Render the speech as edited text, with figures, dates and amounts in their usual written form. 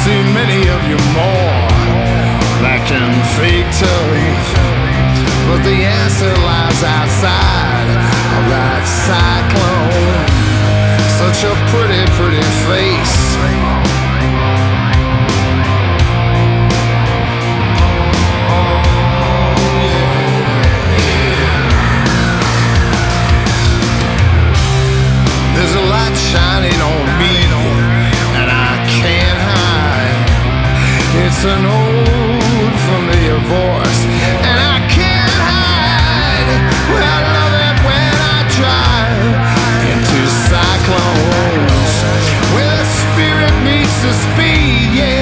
seen many of you more, that can fake till youth. But the answer lies outside of that cyclone. Such a pretty, pretty face. There's a light shining on me, and I can't hide. It's an old familiar voice, and I can't hide. Well, I love it when I drive into cyclones, where the spirit meets the speed, yeah.